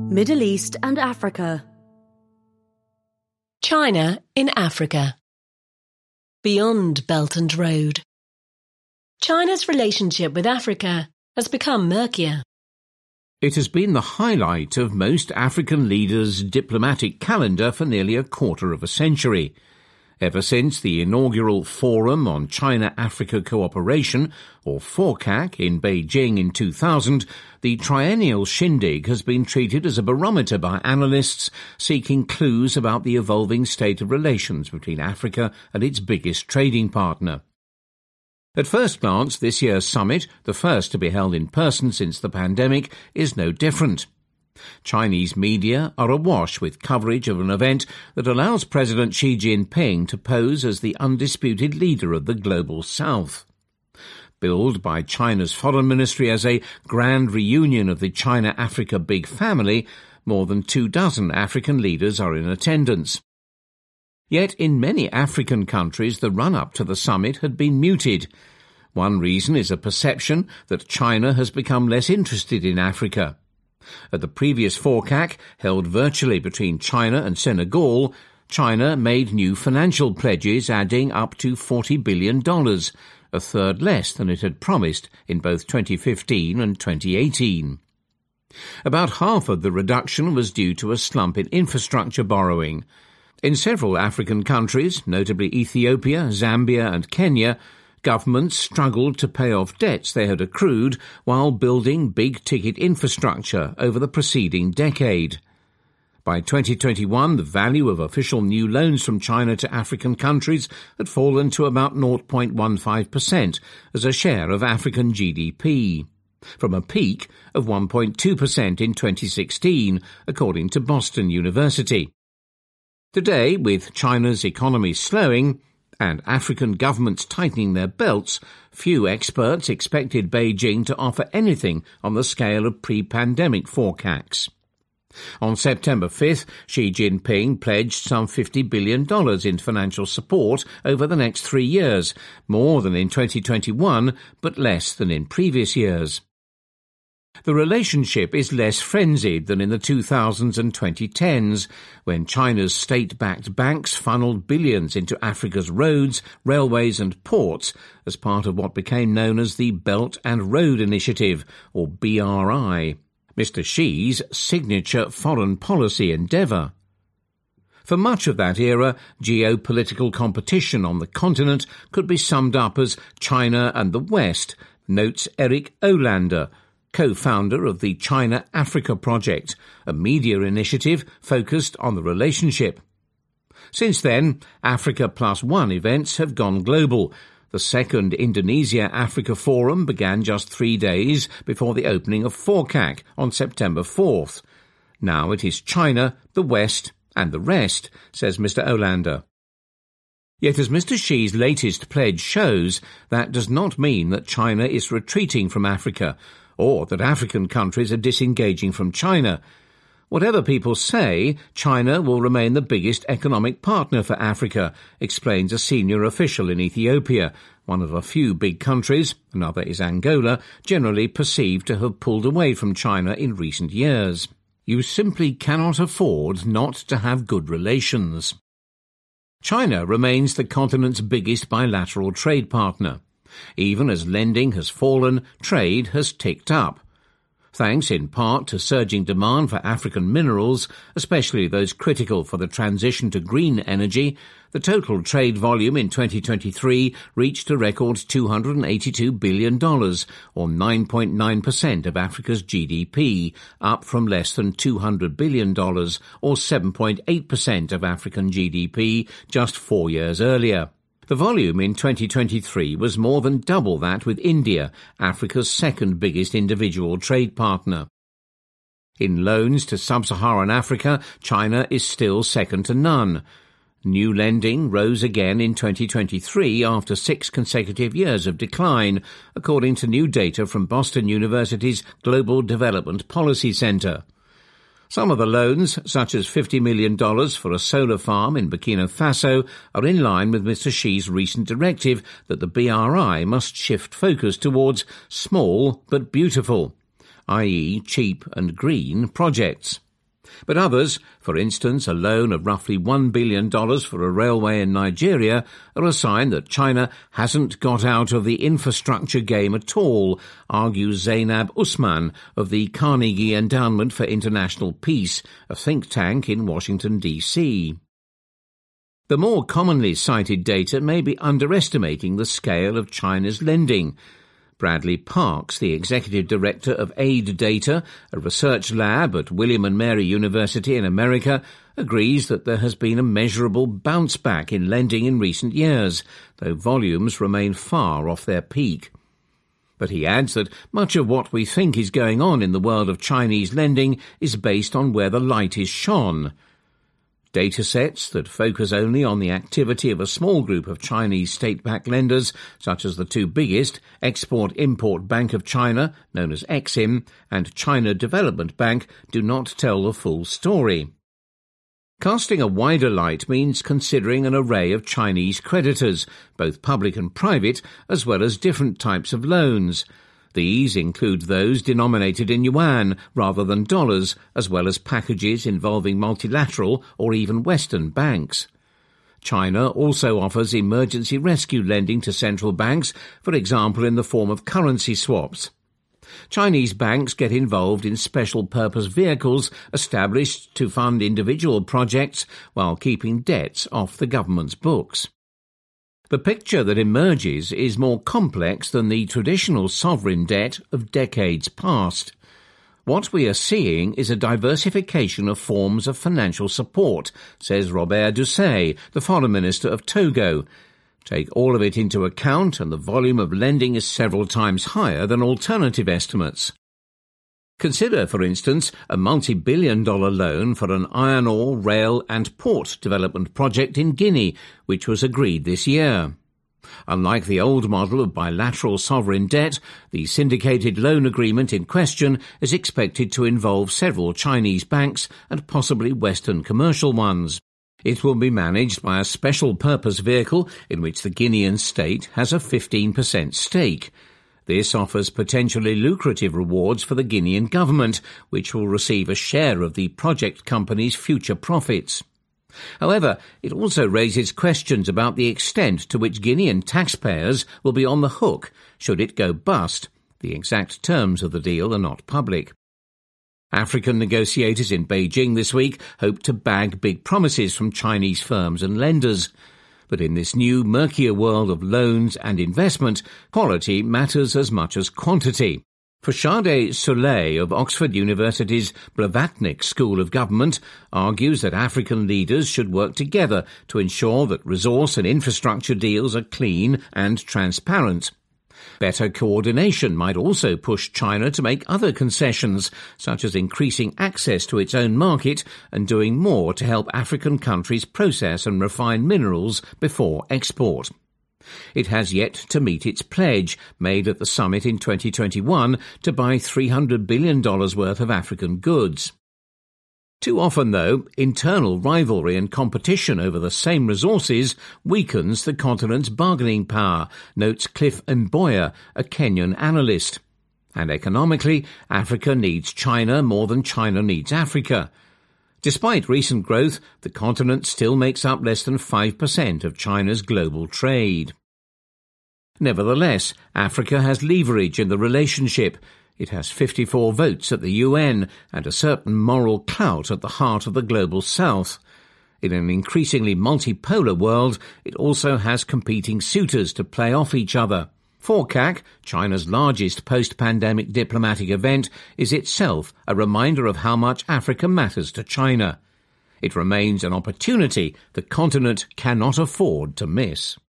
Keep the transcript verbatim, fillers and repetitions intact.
Middle East and Africa. China in Africa. Beyond Belt and Road. China's relationship with Africa has become murkier. It has been the highlight of most African leaders' diplomatic calendar for nearly a quarter of a century. Ever since the inaugural Forum on China-Africa Cooperation, or FORCAC, in Beijing in two thousand, the triennial shindig has been treated as a barometer by analysts seeking clues about the evolving state of relations between Africa and its biggest trading partner. At first glance, this year's summit, the first to be held in person since the pandemic, is no different. Chinese media are awash with coverage of an event that allows President Xi Jinping to pose as the undisputed leader of the global South. Billed by China's foreign ministry as a grand reunion of the China-Africa big family, more than two dozen African leaders are in attendance. Yet in many African countries the run-up to the summit had been muted. One reason is a perception that China has become less interested in Africa. At the previous FORCAC, held virtually between China and Senegal, China made new financial pledges adding up to forty billion dollars, a third less than it had promised in both twenty fifteen and twenty eighteen. About half of the reduction was due to a slump in infrastructure borrowing. In several African countries, notably Ethiopia, Zambia and Kenya, governments struggled to pay off debts they had accrued while building big-ticket infrastructure over the preceding decade. By twenty twenty-one, the value of official new loans from China to African countries had fallen to about zero point one five percent as a share of African G D P, from a peak of one point two percent in twenty sixteen, according to Boston University. Today, with China's economy slowing and African governments tightening their belts, few experts expected Beijing to offer anything on the scale of pre-pandemic FORCACs. On September fifth, Xi Jinping pledged some fifty billion dollars in financial support over the next three years, more than in twenty twenty-one, but less than in previous years. The relationship is less frenzied than in the two thousands and twenty tens, when China's state-backed banks funneled billions into Africa's roads, railways and ports as part of what became known as the Belt and Road Initiative, or B R I, Mister Xi's signature foreign policy endeavour. For much of that era, geopolitical competition on the continent could be summed up as China and the West, notes Eric Olander, co-founder of the China-Africa Project, a media initiative focused on the relationship. Since then, Africa Plus One events have gone global. The second Indonesia-Africa Forum began just three days before the opening of FORCAC on September fourth. Now it is China, the West and the rest, says Mister Olander. Yet as Mister Xi's latest pledge shows, that does not mean that China is retreating from Africa, or that African countries are disengaging from China. Whatever people say, China will remain the biggest economic partner for Africa, explains a senior official in Ethiopia, one of a few big countries, another is Angola, generally perceived to have pulled away from China in recent years. You simply cannot afford not to have good relations. China remains the continent's biggest bilateral trade partner. Even as lending has fallen, trade has ticked up. Thanks in part to surging demand for African minerals, especially those critical for the transition to green energy, the total trade volume in twenty twenty-three reached a record two hundred eighty-two billion dollars, or nine point nine percent of Africa's G D P, up from less than two hundred billion dollars, or seven point eight percent of African G D P, just four years earlier. The volume in twenty twenty-three was more than double that with India, Africa's second biggest individual trade partner. In loans to sub-Saharan Africa, China is still second to none. New lending rose again in twenty twenty-three after six consecutive years of decline, according to new data from Boston University's Global Development Policy Center. Some of the loans, such as fifty million dollars for a solar farm in Burkina Faso, are in line with Mister Xi's recent directive that the B R I must shift focus towards small but beautiful, that is cheap and green, projects. But others, for instance a loan of roughly one billion dollars for a railway in Nigeria, are a sign that China hasn't got out of the infrastructure game at all, argues Zainab Usman of the Carnegie Endowment for International Peace, a think tank in Washington, D C The more commonly cited data may be underestimating the scale of China's lending. Bradley Parks, the executive director of Aid Data, a research lab at William and Mary University in America, agrees that there has been a measurable bounce back in lending in recent years, though volumes remain far off their peak. But he adds that much of what we think is going on in the world of Chinese lending is based on where the light is shone. Datasets that focus only on the activity of a small group of Chinese state-backed lenders, such as the two biggest, Export-Import Bank of China, known as Exim, and China Development Bank, do not tell the full story. Casting a wider light means considering an array of Chinese creditors, both public and private, as well as different types of loans. These include those denominated in yuan rather than dollars, as well as packages involving multilateral or even Western banks. China also offers emergency rescue lending to central banks, for example in the form of currency swaps. Chinese banks get involved in special-purpose vehicles established to fund individual projects while keeping debts off the government's books. The picture that emerges is more complex than the traditional sovereign debt of decades past. What we are seeing is a diversification of forms of financial support, says Robert Doucet, the Foreign Minister of Togo. Take all of it into account and the volume of lending is several times higher than alternative estimates. Consider, for instance, a multi-billion dollar loan for an iron ore, rail and port development project in Guinea, which was agreed this year. Unlike the old model of bilateral sovereign debt, the syndicated loan agreement in question is expected to involve several Chinese banks and possibly Western commercial ones. It will be managed by a special-purpose vehicle in which the Guinean state has a fifteen percent stake. This offers potentially lucrative rewards for the Guinean government, which will receive a share of the project company's future profits. However, it also raises questions about the extent to which Guinean taxpayers will be on the hook should it go bust. The exact terms of the deal are not public. African negotiators in Beijing this week hope to bag big promises from Chinese firms and lenders. But in this new, murkier world of loans and investment, quality matters as much as quantity. For Sade Soleil of Oxford University's Blavatnik School of Government argues that African leaders should work together to ensure that resource and infrastructure deals are clean and transparent. Better coordination might also push China to make other concessions, such as increasing access to its own market and doing more to help African countries process and refine minerals before export. It has yet to meet its pledge, made at the summit in twenty twenty-one, to buy three hundred billion dollars worth of African goods. Too often, though, internal rivalry and competition over the same resources weakens the continent's bargaining power, notes Cliff Mboya, a Kenyan analyst. And economically, Africa needs China more than China needs Africa. Despite recent growth, the continent still makes up less than five percent of China's global trade. Nevertheless, Africa has leverage in the relationship. It has fifty-four votes at the U N and a certain moral clout at the heart of the global south. In an increasingly multipolar world, it also has competing suitors to play off each other. F O R C A C, China's largest post-pandemic diplomatic event, is itself a reminder of how much Africa matters to China. It remains an opportunity the continent cannot afford to miss.